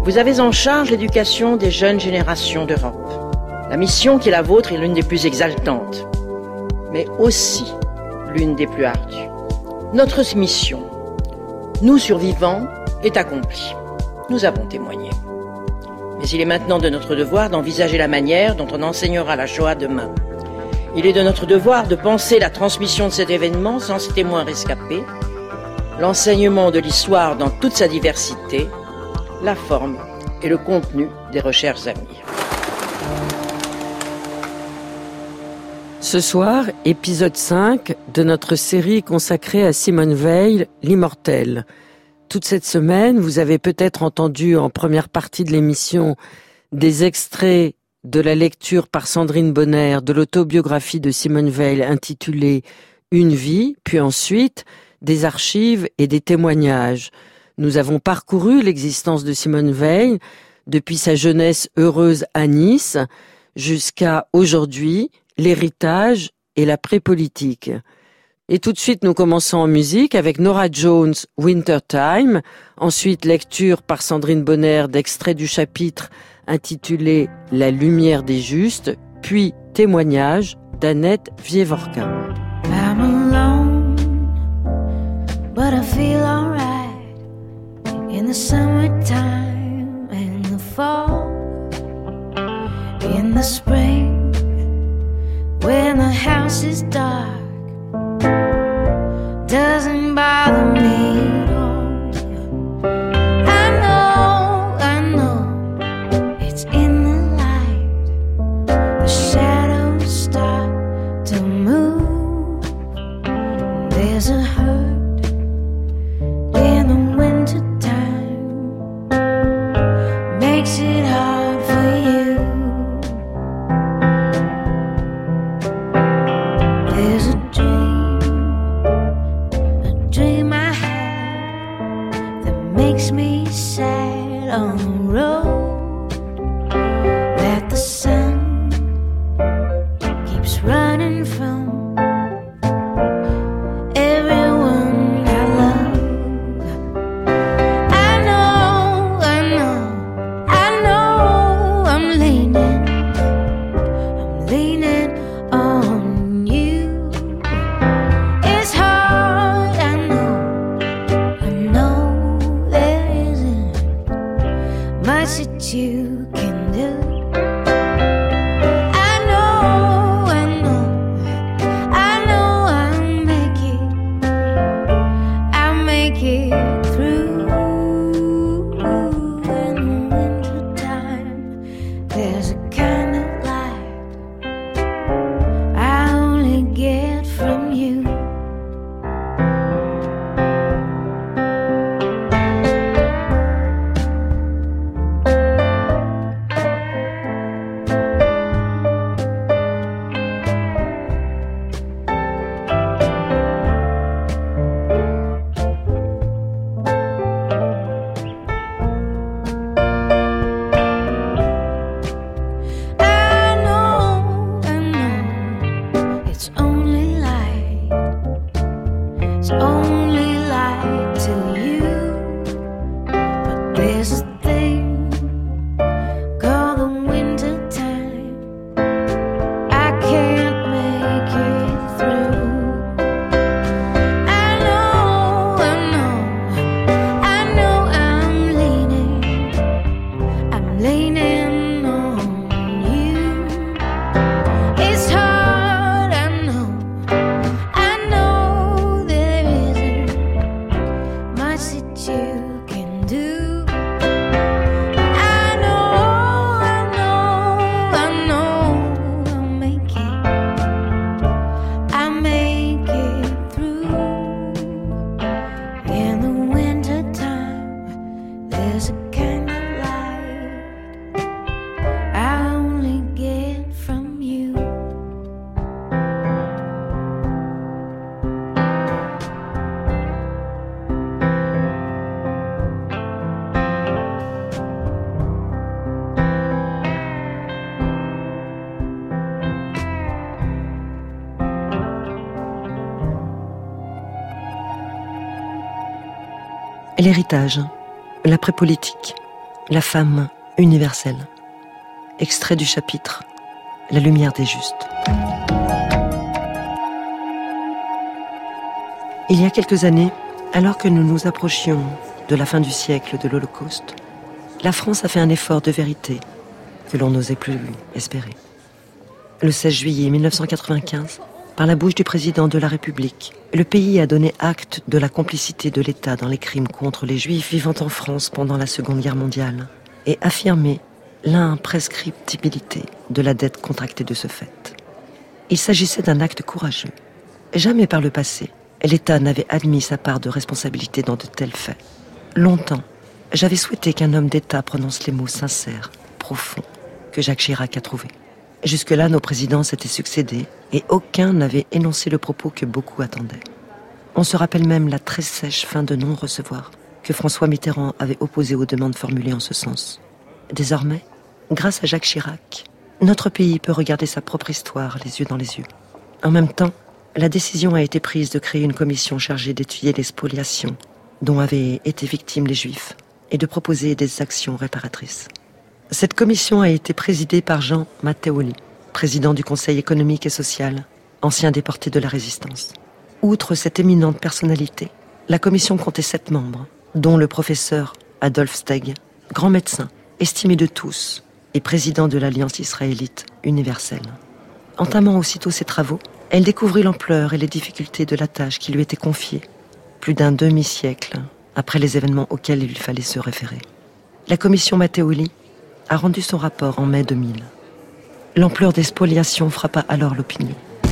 Vous avez en charge l'éducation des jeunes générations d'Europe. La mission qui est la vôtre est l'une des plus exaltantes, mais aussi l'une des plus ardues. Notre mission, nous survivants, est accomplie. Nous avons témoigné. Mais il est maintenant de notre devoir d'envisager la manière dont on enseignera la Shoah demain. Il est de notre devoir de penser la transmission de cet événement sans ses témoins rescapés, l'enseignement de l'histoire dans toute sa diversité, la forme et le contenu des recherches à venir. Ce soir, épisode 5 de notre série consacrée à Simone Veil, l'immortelle. Toute cette semaine, vous avez peut-être entendu en première partie de l'émission des extraits de la lecture par Sandrine Bonner de l'autobiographie de Simone Veil intitulée « Une vie », puis ensuite des archives et des témoignages. Nous avons parcouru l'existence de Simone Veil depuis sa jeunesse heureuse à Nice jusqu'à aujourd'hui, l'héritage et la pré-politique. Et tout de suite, nous commençons en musique avec Norah Jones, Wintertime, ensuite lecture par Sandrine Bonner d'extraits du chapitre intitulé « La lumière des justes », puis témoignage d'Annette Vievorka. I'm alone, but I feel alright. In the summertime, in the fall, in the spring, when the house is dark, doesn't bother me at all. I know, it's in the light, the shadows start to move. There's a hurt in the winter time, makes it hard for you. There's a dream I had that makes me sad on the road, that the sun keeps running from everyone I love. I know I'm leaning on you. It's hard, I know there isn't much that you can do. I know I'll make it through. In the winter time, there's a kind of light I only get from you. I know, it's only light to you. But there's a thing called the winter time, I can't make it through. I know I'm leaning on you. It's hard, I know there isn't much that you can do. I know I'll make it through. In the winter time, there's a kind of light I only get from you. L'héritage, l'après-politique. La femme universelle. Extrait du chapitre « La lumière des justes ». Il y a quelques années, alors que nous nous approchions de la fin du siècle de l'Holocauste, la France a fait un effort de vérité que l'on n'osait plus espérer. Le 16 juillet 1995, par la bouche du président de la République, le pays a donné acte de la complicité de l'État dans les crimes contre les Juifs vivant en France pendant la Seconde Guerre mondiale et affirmé l'imprescriptibilité de la dette contractée de ce fait. Il s'agissait d'un acte courageux. Jamais par le passé, l'État n'avait admis sa part de responsabilité dans de tels faits. Longtemps, j'avais souhaité qu'un homme d'État prononce les mots sincères, profonds, que Jacques Chirac a trouvés. Jusque-là, nos présidents s'étaient succédés et aucun n'avait énoncé le propos que beaucoup attendaient. On se rappelle même la très sèche fin de non-recevoir que François Mitterrand avait opposée aux demandes formulées en ce sens. Désormais, grâce à Jacques Chirac, notre pays peut regarder sa propre histoire les yeux dans les yeux. En même temps, la décision a été prise de créer une commission chargée d'étudier les spoliations dont avaient été victimes les Juifs et de proposer des actions réparatrices. Cette commission a été présidée par Jean Matteoli, président du Conseil économique et social, ancien déporté de la Résistance. Outre cette éminente personnalité, la commission comptait 7 membres, dont le professeur Adolphe Steg, grand médecin, estimé de tous, et président de l'Alliance israélite universelle. Entamant aussitôt ses travaux, elle découvrit l'ampleur et les difficultés de la tâche qui lui était confiée, plus d'un demi-siècle après les événements auxquels il fallait se référer. La commission Matteoli a rendu son rapport en mai 2000. L'ampleur des spoliations frappa alors l'opinion.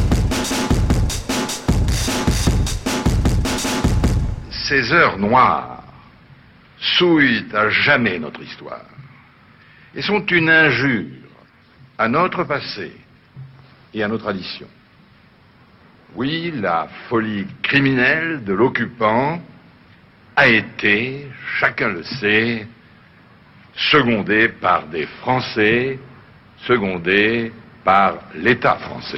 Ces heures noires souillent à jamais notre histoire et sont une injure à notre passé et à nos traditions. Oui, la folie criminelle de l'occupant a été, chacun le sait, secondée par des Français, secondée par l'État français.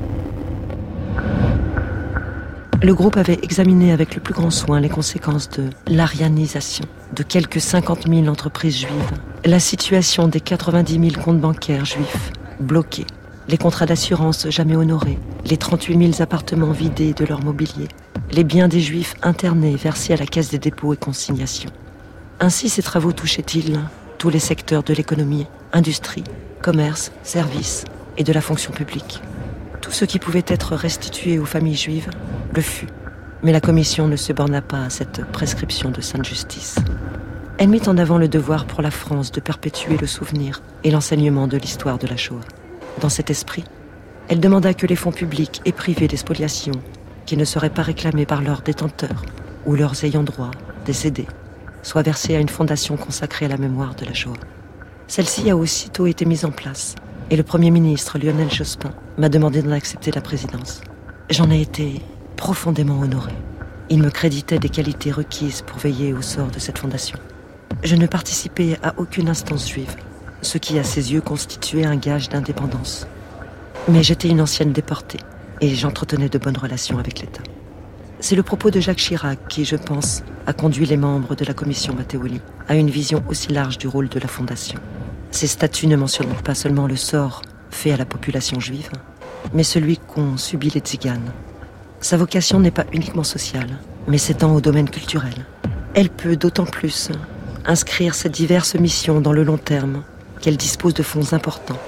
Le groupe avait examiné avec le plus grand soin les conséquences de l'arianisation de quelques 50 000 entreprises juives, la situation des 90 000 comptes bancaires juifs bloqués, les contrats d'assurance jamais honorés, les 38 000 appartements vidés de leur mobilier, les biens des Juifs internés versés à la Caisse des dépôts et consignations. Ainsi, ces travaux touchaient-ils tous les secteurs de l'économie, industrie, commerce, services et de la fonction publique. Tout ce qui pouvait être restitué aux familles juives le fut, mais la commission ne se borna pas à cette prescription de sainte justice. Elle mit en avant le devoir pour la France de perpétuer le souvenir et l'enseignement de l'histoire de la Shoah. Dans cet esprit, elle demanda que les fonds publics et privés des spoliations, qui ne seraient pas réclamés par leurs détenteurs ou leurs ayants droit décédés, soient versés à une fondation consacrée à la mémoire de la Shoah. Celle-ci a aussitôt été mise en place, et le Premier ministre Lionel Jospin m'a demandé d'en accepter la présidence. J'en ai été profondément honoré. Il me créditait des qualités requises pour veiller au sort de cette fondation. Je ne participais à aucune instance juive, ce qui à ses yeux constituait un gage d'indépendance. Mais j'étais une ancienne déportée, et j'entretenais de bonnes relations avec l'État. C'est le propos de Jacques Chirac qui, je pense, a conduit les membres de la commission Matteoli à une vision aussi large du rôle de la Fondation. Ces statuts ne mentionnent pas seulement le sort fait à la population juive, mais celui qu'ont subi les tziganes. Sa vocation n'est pas uniquement sociale, mais s'étend au domaine culturel. Elle peut d'autant plus inscrire ces diverses missions dans le long terme qu'elle dispose de fonds importants,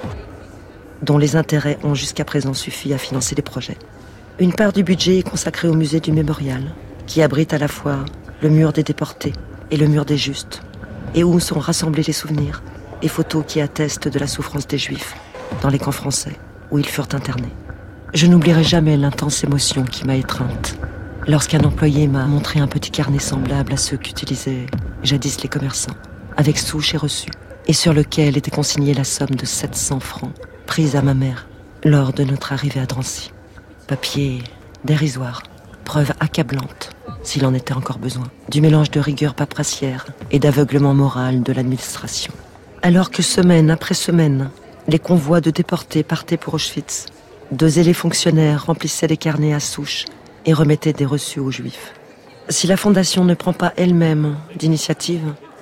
dont les intérêts ont jusqu'à présent suffi à financer des projets. Une part du budget est consacrée au musée du Mémorial, qui abrite à la fois le mur des déportés et le mur des justes, et où sont rassemblés les souvenirs et photos qui attestent de la souffrance des Juifs dans les camps français où ils furent internés. Je n'oublierai jamais l'intense émotion qui m'a étreinte lorsqu'un employé m'a montré un petit carnet semblable à ceux qu'utilisaient jadis les commerçants, avec souche et reçu, et sur lequel était consignée la somme de 700 francs prise à ma mère lors de notre arrivée à Drancy. Papier dérisoire, preuve accablante, s'il en était encore besoin, du mélange de rigueur paperassière et d'aveuglement moral de l'administration. Alors que semaine après semaine, les convois de déportés partaient pour Auschwitz, 2 zélés fonctionnaires remplissaient les carnets à souche et remettaient des reçus aux Juifs. Si la Fondation ne prend pas elle-même d'initiative,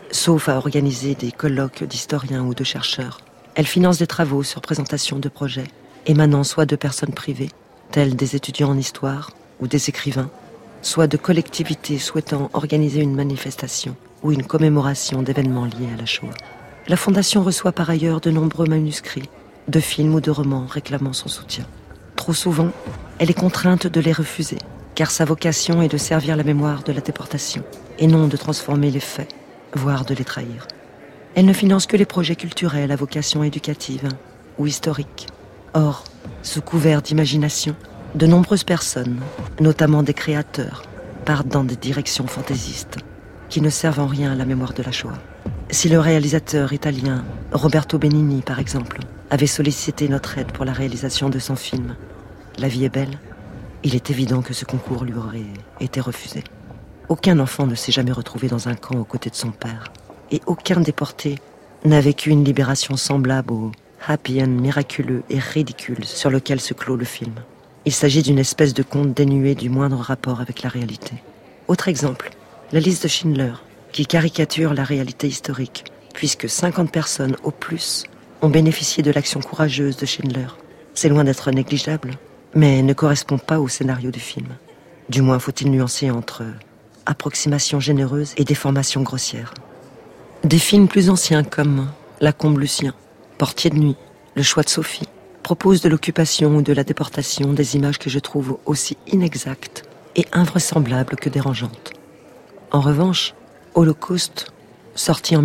Sauf à organiser des colloques d'historiens ou de chercheurs, elle finance des travaux sur présentation de projets, émanant soit de personnes privées, telles des étudiants en histoire ou des écrivains, soit de collectivités souhaitant organiser une manifestation ou une commémoration d'événements liés à la Shoah. La Fondation reçoit par ailleurs de nombreux manuscrits, de films ou de romans réclamant son soutien. Trop souvent, elle est contrainte de les refuser, car sa vocation est de servir la mémoire de la déportation, et non de transformer les faits, voire de les trahir. Elle ne finance que les projets culturels à vocation éducative ou historique. Or, sous couvert d'imagination, de nombreuses personnes, notamment des créateurs, partent dans des directions fantaisistes qui ne servent en rien à la mémoire de la Shoah. Si le réalisateur italien Roberto Benigni, par exemple, avait sollicité notre aide pour la réalisation de son film « La vie est belle », il est évident que ce concours lui aurait été refusé. Aucun enfant ne s'est jamais retrouvé dans un camp aux côtés de son père, et aucun déporté n'a vécu une libération semblable au happy end miraculeux et ridicule sur lequel se clôt le film. Il s'agit d'une espèce de conte dénué du moindre rapport avec la réalité. Autre exemple, la liste de Schindler, qui caricature la réalité historique, puisque 50 personnes au plus ont bénéficié de l'action courageuse de Schindler. C'est loin d'être négligeable, mais ne correspond pas au scénario du film. Du moins faut-il nuancer entre approximation généreuse et déformation grossière. Des films plus anciens comme La Combe Lucien, Portier de nuit, Le choix de Sophie, proposent de l'occupation ou de la déportation des images que je trouve aussi inexactes et invraisemblables que dérangeantes. En revanche, Holocauste, sorti en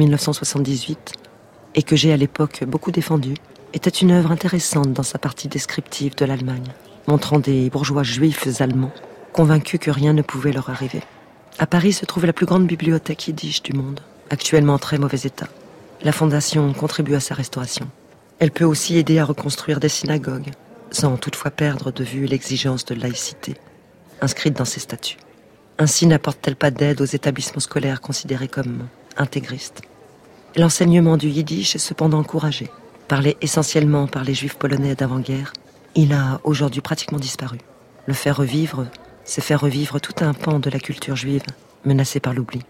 1978, et que j'ai à l'époque beaucoup défendu, était une œuvre intéressante dans sa partie descriptive de l'Allemagne, montrant des bourgeois juifs allemands convaincus que rien ne pouvait leur arriver. À Paris se trouve la plus grande bibliothèque yiddish du monde, actuellement en très mauvais état. La Fondation contribue à sa restauration. Elle peut aussi aider à reconstruire des synagogues, sans toutefois perdre de vue l'exigence de laïcité, inscrite dans ses statuts. Ainsi n'apporte-t-elle pas d'aide aux établissements scolaires considérés comme intégristes. L'enseignement du yiddish est cependant encouragé. Parlé essentiellement par les juifs polonais d'avant-guerre, il a aujourd'hui pratiquement disparu. Le faire revivre, c'est faire revivre tout un pan de la culture juive, menacée par l'oubli.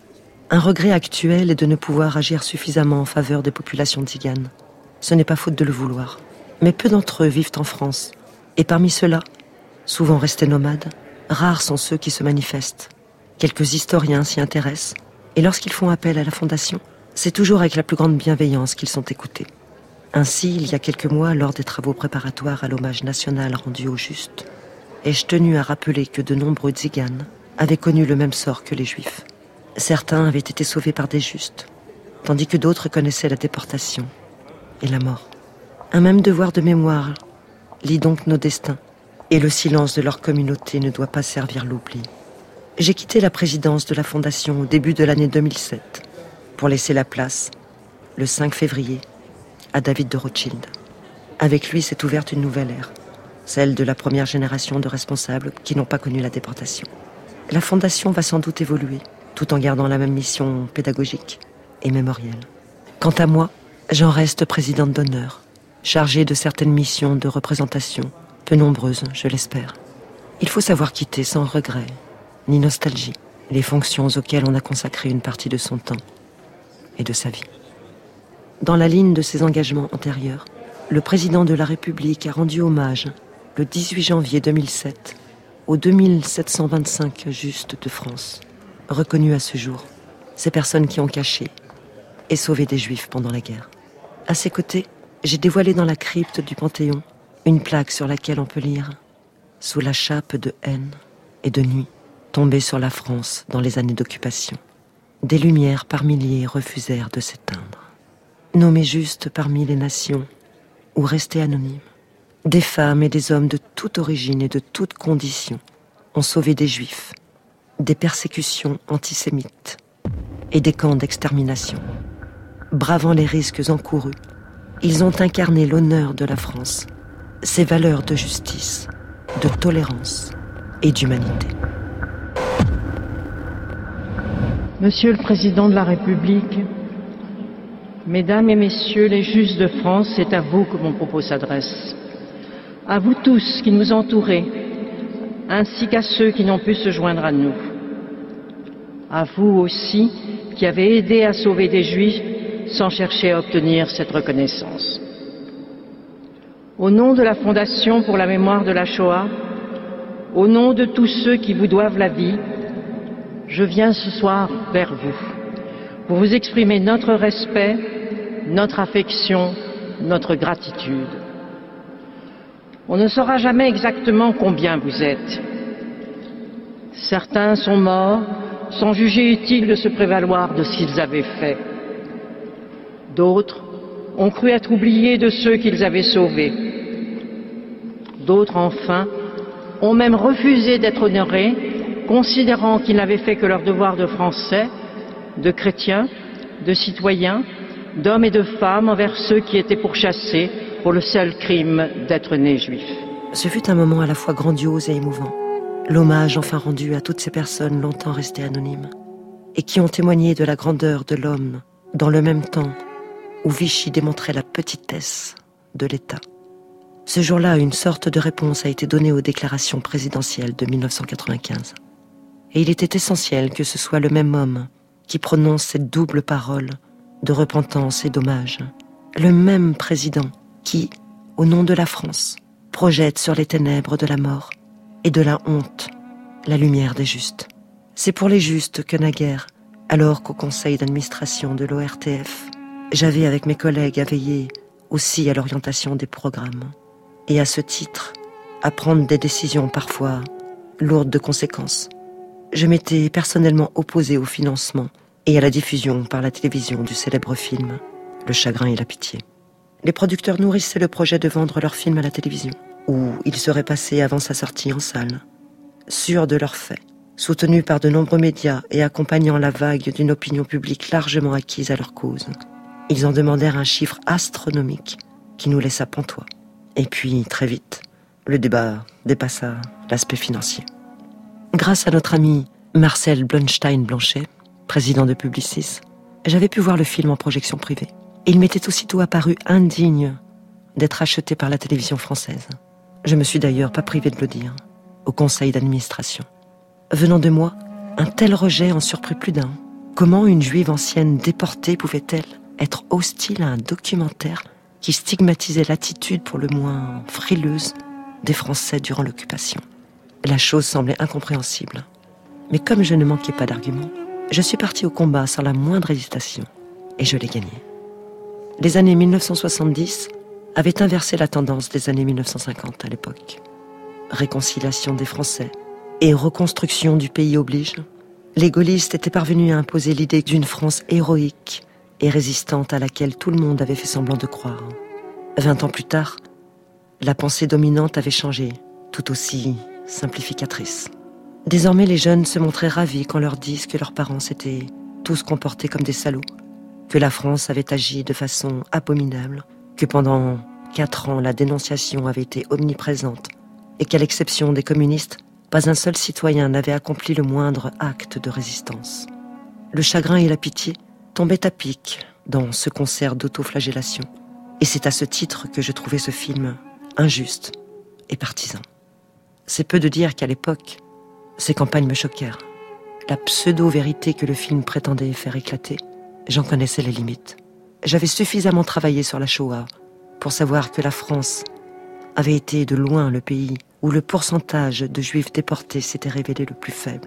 Un regret actuel est de ne pouvoir agir suffisamment en faveur des populations tziganes. Ce n'est pas faute de le vouloir. Mais peu d'entre eux vivent en France. Et parmi ceux-là, souvent restés nomades, rares sont ceux qui se manifestent. Quelques historiens s'y intéressent, et lorsqu'ils font appel à la Fondation, c'est toujours avec la plus grande bienveillance qu'ils sont écoutés. Ainsi, il y a quelques mois, lors des travaux préparatoires à l'hommage national rendu au Juste, ai-je tenu à rappeler que de nombreux tziganes avaient connu le même sort que les juifs. Certains avaient été sauvés par des justes, tandis que d'autres connaissaient la déportation et la mort. Un même devoir de mémoire lie donc nos destins, et le silence de leur communauté ne doit pas servir l'oubli. J'ai quitté la présidence de la Fondation au début de l'année 2007 pour laisser la place, le 5 février, à David de Rothschild. Avec lui s'est ouverte une nouvelle ère, celle de la première génération de responsables qui n'ont pas connu la déportation. La Fondation va sans doute évoluer, tout en gardant la même mission pédagogique et mémorielle. Quant à moi, j'en reste présidente d'honneur, chargée de certaines missions de représentation, peu nombreuses, je l'espère. Il faut savoir quitter sans regret, ni nostalgie, les fonctions auxquelles on a consacré une partie de son temps et de sa vie. Dans la ligne de ses engagements antérieurs, le président de la République a rendu hommage, le 18 janvier 2007, aux 2725 justes de France, reconnus à ce jour, ces personnes qui ont caché et sauvé des Juifs pendant la guerre. À ses côtés, j'ai dévoilé dans la crypte du Panthéon une plaque sur laquelle on peut lire « Sous la chape de haine et de nuit, tombée sur la France dans les années d'occupation, des lumières par milliers refusèrent de s'éteindre. Nommés justes parmi les nations ou restés anonymes, des femmes et des hommes de toute origine et de toute condition ont sauvé des Juifs, des persécutions antisémites et des camps d'extermination. Bravant les risques encourus, ils ont incarné l'honneur de la France, ses valeurs de justice, de tolérance et d'humanité. Monsieur le Président de la République, Mesdames et Messieurs les justes de France, c'est à vous que mon propos s'adresse. À vous tous qui nous entourez, ainsi qu'à ceux qui n'ont pu se joindre à nous. à vous aussi qui avez aidé à sauver des Juifs sans chercher à obtenir cette reconnaissance. Au nom de la Fondation pour la mémoire de la Shoah, au nom de tous ceux qui vous doivent la vie, je viens ce soir vers vous pour vous exprimer notre respect, notre affection, notre gratitude. On ne saura jamais exactement combien vous êtes. Certains sont morts sans juger utile de se prévaloir de ce qu'ils avaient fait. D'autres ont cru être oubliés de ceux qu'ils avaient sauvés. D'autres, enfin, ont même refusé d'être honorés, considérant qu'ils n'avaient fait que leur devoir de Français, de chrétiens, de citoyens, d'hommes et de femmes envers ceux qui étaient pourchassés pour le seul crime d'être nés juifs. Ce fut un moment à la fois grandiose et émouvant. L'hommage enfin rendu à toutes ces personnes longtemps restées anonymes et qui ont témoigné de la grandeur de l'homme dans le même temps où Vichy démontrait la petitesse de l'État. Ce jour-là, une sorte de réponse a été donnée aux déclarations présidentielles de 1995. Et il était essentiel que ce soit le même homme qui prononce cette double parole de repentance et d'hommage. Le même président qui, au nom de la France, projette sur les ténèbres de la mort et de la honte la lumière des justes. C'est pour les justes que naguère, alors qu'au conseil d'administration de l'ORTF, j'avais avec mes collègues à veiller aussi à l'orientation des programmes et à ce titre à prendre des décisions parfois lourdes de conséquences. Je m'étais personnellement opposé au financement et à la diffusion par la télévision du célèbre film « Le chagrin et la pitié ». Les producteurs nourrissaient le projet de vendre leur film à la télévision, où il serait passé avant sa sortie en salle. Sûrs de leurs faits, soutenus par de nombreux médias et accompagnant la vague d'une opinion publique largement acquise à leur cause, ils en demandèrent un chiffre astronomique qui nous laissa pantois. Et puis, très vite, le débat dépassa l'aspect financier. Grâce à notre ami Marcel Blunstein-Blanchet, président de Publicis, j'avais pu voir le film en projection privée. Il m'était aussitôt apparu indigne d'être acheté par la télévision française. Je me suis d'ailleurs pas privé de le dire au conseil d'administration. Venant de moi, un tel rejet en surprit plus d'un. Comment une juive ancienne déportée pouvait-elle être hostile à un documentaire qui stigmatisait l'attitude pour le moins frileuse des Français durant l'occupation? La chose semblait incompréhensible. Mais comme je ne manquais pas d'arguments, je suis parti au combat sans la moindre hésitation, et je l'ai gagné. Les années 1970 avaient inversé la tendance des années 1950 à l'époque. Réconciliation des Français et reconstruction du pays oblige, les gaullistes étaient parvenus à imposer l'idée d'une France héroïque et résistante à laquelle tout le monde avait fait semblant de croire. 20 ans plus tard, la pensée dominante avait changé, tout aussi simplificatrice. Désormais, les jeunes se montraient ravis quand leur disent que leurs parents s'étaient tous comportés comme des salauds, que la France avait agi de façon abominable, que pendant 4 ans, la dénonciation avait été omniprésente et qu'à l'exception des communistes, pas un seul citoyen n'avait accompli le moindre acte de résistance. Le chagrin et la pitié tombaient à pic dans ce concert d'autoflagellation. Et c'est à ce titre que je trouvais ce film injuste et partisan. C'est peu de dire qu'à l'époque, ces campagnes me choquèrent. La pseudo-vérité que le film prétendait faire éclater, j'en connaissais les limites. J'avais suffisamment travaillé sur la Shoah pour savoir que la France avait été de loin le pays où le pourcentage de juifs déportés s'était révélé le plus faible.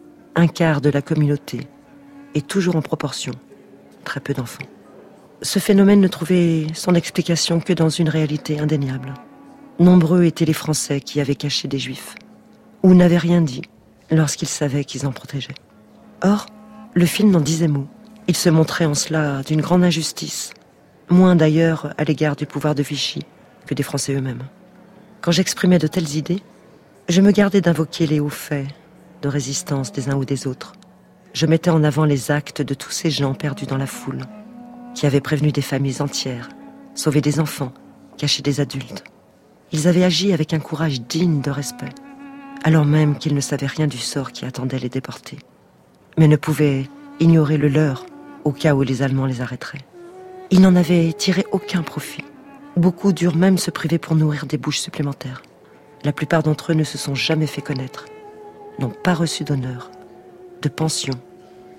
1/4 de la communauté, et toujours en proportion, très peu d'enfants. Ce phénomène ne trouvait son explication que dans une réalité indéniable. Nombreux étaient les Français qui avaient caché des juifs, ou n'avaient rien dit lorsqu'ils savaient qu'ils en protégeaient. Or, le film n'en disait mot. Il se montrait en cela d'une grande injustice, moins d'ailleurs à l'égard du pouvoir de Vichy que des Français eux-mêmes. Quand j'exprimais de telles idées, je me gardais d'invoquer les hauts faits de résistance des uns ou des autres. Je mettais en avant les actes de tous ces gens perdus dans la foule, qui avaient prévenu des familles entières, sauvé des enfants, caché des adultes. Ils avaient agi avec un courage digne de respect, alors même qu'ils ne savaient rien du sort qui attendait les déportés, mais ne pouvaient ignorer le leur au cas où les Allemands les arrêteraient. Ils n'en avaient tiré aucun profit. Beaucoup durent même se priver pour nourrir des bouches supplémentaires. La plupart d'entre eux ne se sont jamais fait connaître, n'ont pas reçu d'honneur, de pension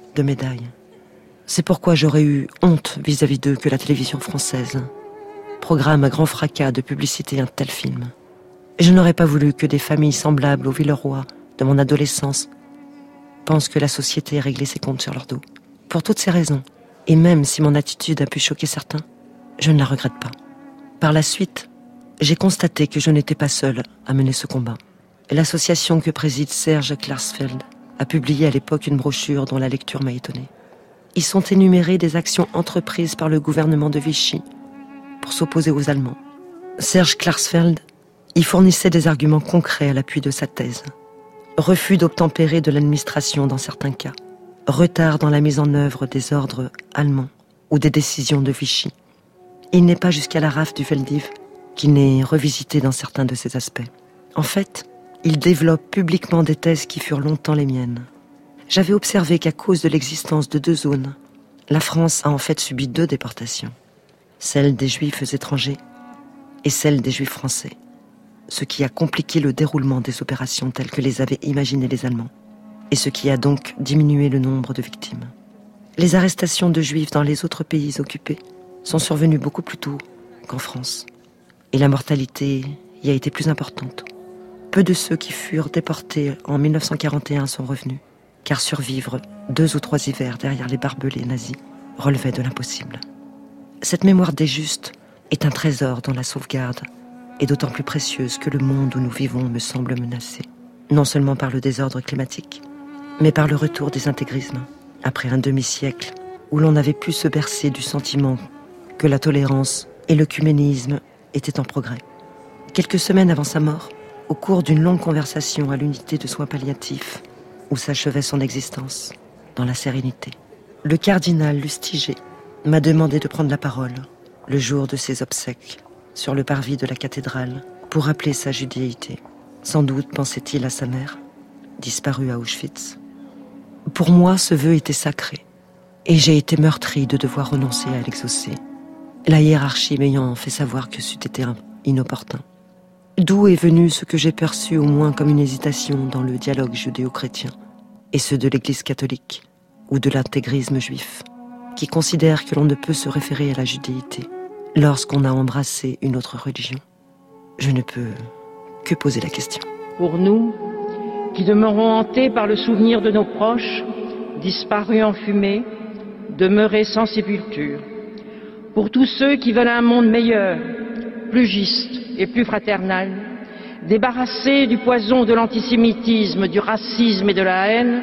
de médailles. C'est pourquoi j'aurais eu honte vis-à-vis d'eux que la télévision française programme à grand fracas de publicité un tel film. Et je n'aurais pas voulu que des familles semblables au Villeroy de mon adolescence pensent que la société a réglé ses comptes sur leur dos. Pour toutes ces raisons, et même si mon attitude a pu choquer certains, je ne la regrette pas. Par la suite, j'ai constaté que je n'étais pas seule à mener ce combat. L'association que préside Serge Klarsfeld a publié à l'époque une brochure dont la lecture m'a étonnée. Y sont énumérées des actions entreprises par le gouvernement de Vichy pour s'opposer aux Allemands. Serge Klarsfeld y fournissait des arguments concrets à l'appui de sa thèse. Refus d'obtempérer de l'administration dans certains cas, retard dans la mise en œuvre des ordres allemands ou des décisions de Vichy. Il n'est pas jusqu'à la rafle du Veldiv qu'il n'est revisité dans certains de ces aspects. En fait, il développe publiquement des thèses qui furent longtemps les miennes. J'avais observé qu'à cause de l'existence de deux zones, la France a en fait subi deux déportations. Celle des Juifs étrangers et celle des Juifs français. Ce qui a compliqué le déroulement des opérations telles que les avaient imaginées les Allemands, et ce qui a donc diminué le nombre de victimes. Les arrestations de Juifs dans les autres pays occupés sont survenues beaucoup plus tôt qu'en France, et la mortalité y a été plus importante. Peu de ceux qui furent déportés en 1941 sont revenus, car survivre 2 ou 3 hivers derrière les barbelés nazis relevait de l'impossible. Cette mémoire des justes est un trésor dont la sauvegarde est d'autant plus précieuse que le monde où nous vivons me semble menacé, non seulement par le désordre climatique, mais par le retour des intégrismes, après un demi-siècle où l'on n'avait pu se bercer du sentiment que la tolérance et l'œcuménisme étaient en progrès. Quelques semaines avant sa mort, au cours d'une longue conversation à l'unité de soins palliatifs, où s'achevait son existence, dans la sérénité, le cardinal Lustiger m'a demandé de prendre la parole, le jour de ses obsèques, sur le parvis de la cathédrale, pour rappeler sa judéité. Sans doute pensait-il à sa mère, disparue à Auschwitz. Pour moi, ce vœu était sacré, et j'ai été meurtrie de devoir renoncer à l'exaucer, la hiérarchie m'ayant fait savoir que c'eût été inopportun. D'où est venu ce que j'ai perçu au moins comme une hésitation dans le dialogue judéo-chrétien, et ceux de l'Église catholique, ou de l'intégrisme juif, qui considère que l'on ne peut se référer à la judéité lorsqu'on a embrassé une autre religion. Je ne peux que poser la question. Pour nous, qui demeurons hantés par le souvenir de nos proches, disparus en fumée, demeurés sans sépulture. Pour tous ceux qui veulent un monde meilleur, plus juste et plus fraternel, débarrassés du poison de l'antisémitisme, du racisme et de la haine,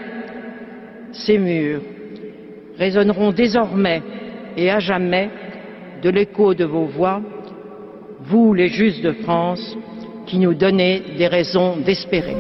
ces murs résonneront désormais et à jamais de l'écho de vos voix, vous les justes de France, qui nous donnez des raisons d'espérer.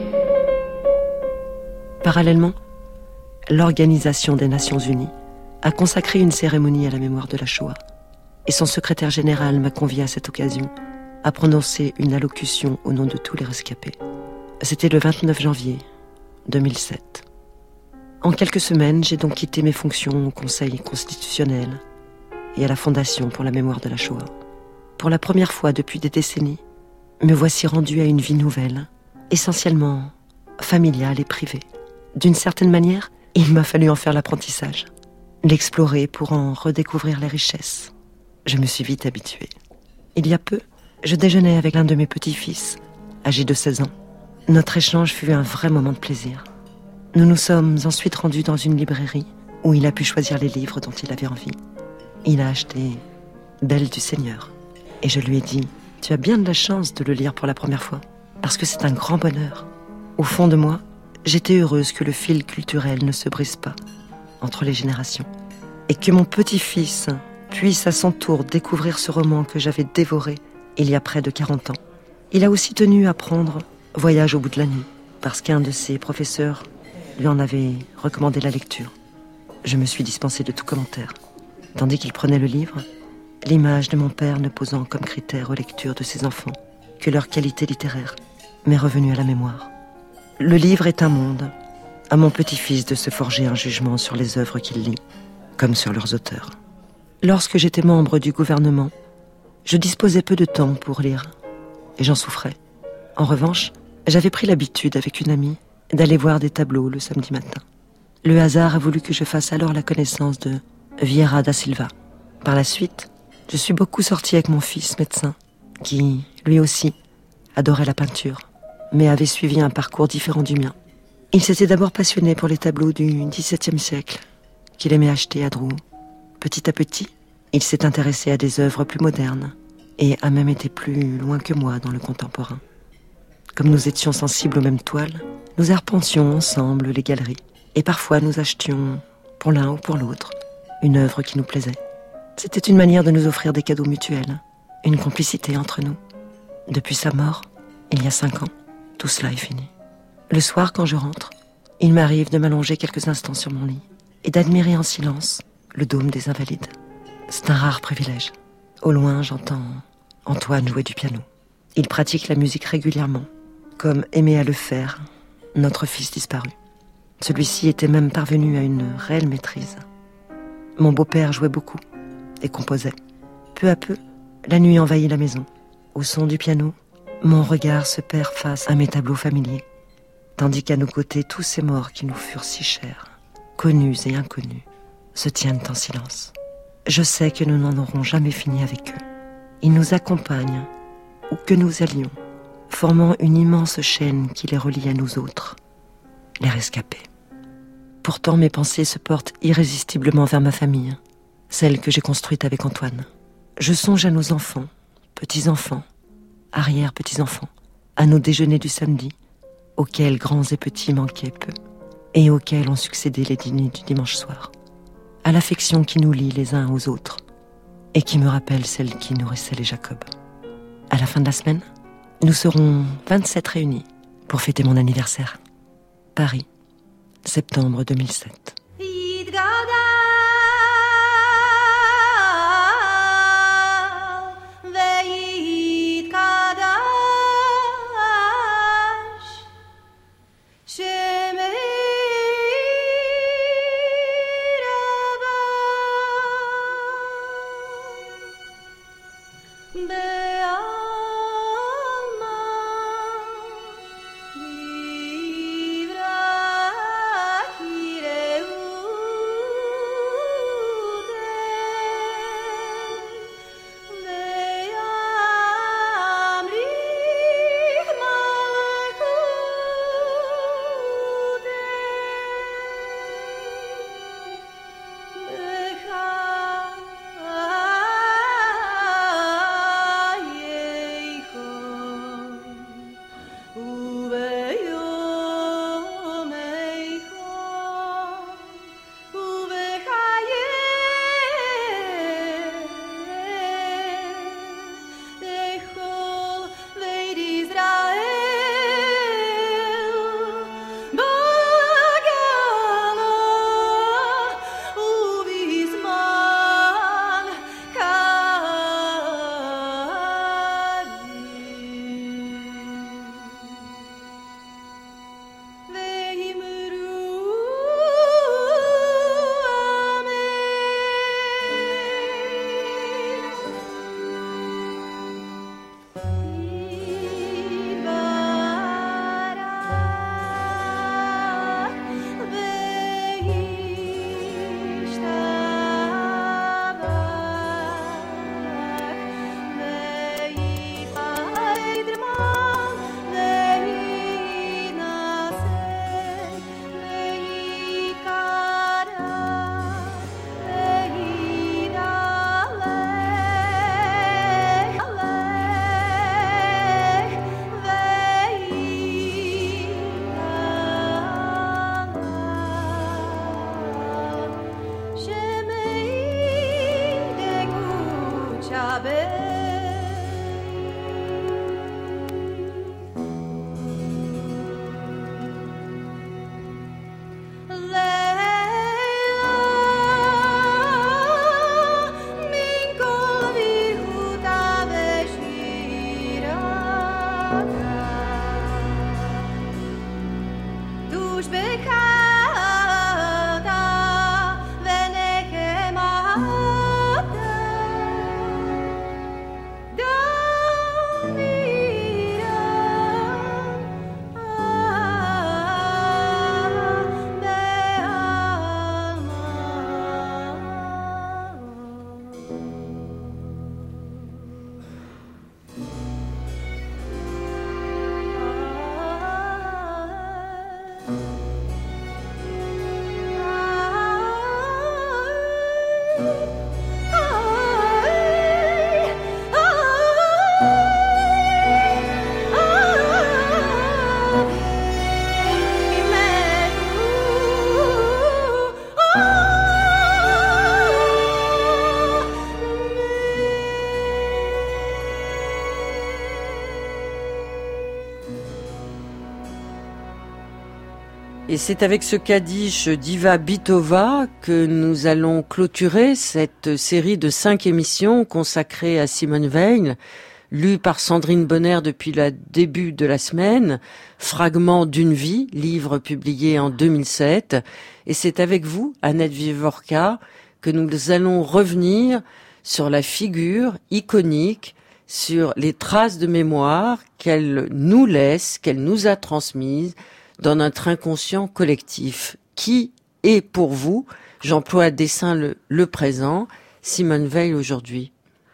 Parallèlement, l'Organisation des Nations Unies a consacré une cérémonie à la mémoire de la Shoah, et son secrétaire général m'a convié à cette occasion à prononcer une allocution au nom de tous les rescapés. C'était le 29 janvier 2007. En quelques semaines, j'ai donc quitté mes fonctions au Conseil constitutionnel et à la Fondation pour la mémoire de la Shoah. Pour la première fois depuis des décennies, me voici rendu à une vie nouvelle, essentiellement familiale et privée. D'une certaine manière, il m'a fallu en faire l'apprentissage, l'explorer pour en redécouvrir les richesses. Je me suis vite habituée. Il y a peu, je déjeunais avec l'un de mes petits-fils, âgé de 16 ans. Notre échange fut un vrai moment de plaisir. Nous nous sommes ensuite rendus dans une librairie où il a pu choisir les livres dont il avait envie. Il a acheté Belle du Seigneur. Et je lui ai dit, tu as bien de la chance de le lire pour la première fois, parce que c'est un grand bonheur. Au fond de moi, j'étais heureuse que le fil culturel ne se brise pas entre les générations, et que mon petit-fils puisse à son tour découvrir ce roman que j'avais dévoré il y a près de 40 ans. Il a aussi tenu à prendre Voyage au bout de la nuit, parce qu'un de ses professeurs lui en avait recommandé la lecture. Je me suis dispensée de tout commentaire. Tandis qu'il prenait le livre, l'image de mon père ne posant comme critère aux lectures de ses enfants que leur qualité littéraire m'est revenue à la mémoire. Le livre est un monde, à mon petit-fils de se forger un jugement sur les œuvres qu'il lit, comme sur leurs auteurs. Lorsque j'étais membre du gouvernement, je disposais peu de temps pour lire, et j'en souffrais. En revanche, j'avais pris l'habitude avec une amie d'aller voir des tableaux le samedi matin. Le hasard a voulu que je fasse alors la connaissance de Vieira da Silva. Par la suite, je suis beaucoup sortie avec mon fils médecin, qui, lui aussi, adorait la peinture, mais avait suivi un parcours différent du mien. Il s'était d'abord passionné pour les tableaux du XVIIe siècle, qu'il aimait acheter à Drouot. Petit à petit, il s'est intéressé à des œuvres plus modernes et a même été plus loin que moi dans le contemporain. Comme nous étions sensibles aux mêmes toiles, nous arpentions ensemble les galeries et parfois nous achetions, pour l'un ou pour l'autre, une œuvre qui nous plaisait. C'était une manière de nous offrir des cadeaux mutuels, une complicité entre nous. Depuis sa mort, il y a 5 ans, tout cela est fini. Le soir, quand je rentre, il m'arrive de m'allonger quelques instants sur mon lit et d'admirer en silence le dôme des Invalides. C'est un rare privilège. Au loin, j'entends Antoine jouer du piano. Il pratique la musique régulièrement, comme aimait à le faire notre fils disparu. Celui-ci était même parvenu à une réelle maîtrise. Mon beau-père jouait beaucoup et composait. Peu à peu, la nuit envahit la maison. Au son du piano, mon regard se perd face à mes tableaux familiers, tandis qu'à nos côtés, tous ces morts qui nous furent si chers, connus et inconnus, se tiennent en silence. Je sais que nous n'en aurons jamais fini avec eux. Ils nous accompagnent, où que nous allions, formant une immense chaîne qui les relie à nous autres, les rescapés. Pourtant, mes pensées se portent irrésistiblement vers ma famille, celle que j'ai construite avec Antoine. Je songe à nos enfants, petits-enfants, arrière-petits-enfants, à nos déjeuners du samedi, auxquels grands et petits manquaient peu, et auxquels ont succédé les dîners du dimanche soir, à l'affection qui nous lie les uns aux autres, et qui me rappelle celle qui nourrissait les Jacob. À la fin de la semaine, nous serons 27 réunis pour fêter mon anniversaire. Paris, septembre 2007. Et c'est avec ce Kaddish d'Iva Bitova que nous allons clôturer cette série de 5 émissions consacrées à Simone Veil, lues par Sandrine Bonner depuis le début de la semaine, Fragments d'une vie, livre publié en 2007. Et c'est avec vous, Annette Vivorka, que nous allons revenir sur la figure iconique, sur les traces de mémoire qu'elle nous laisse, qu'elle nous a transmises dans notre inconscient collectif. Qui est pour vous, j'emploie à dessein le présent, Simone Veil aujourd'hui?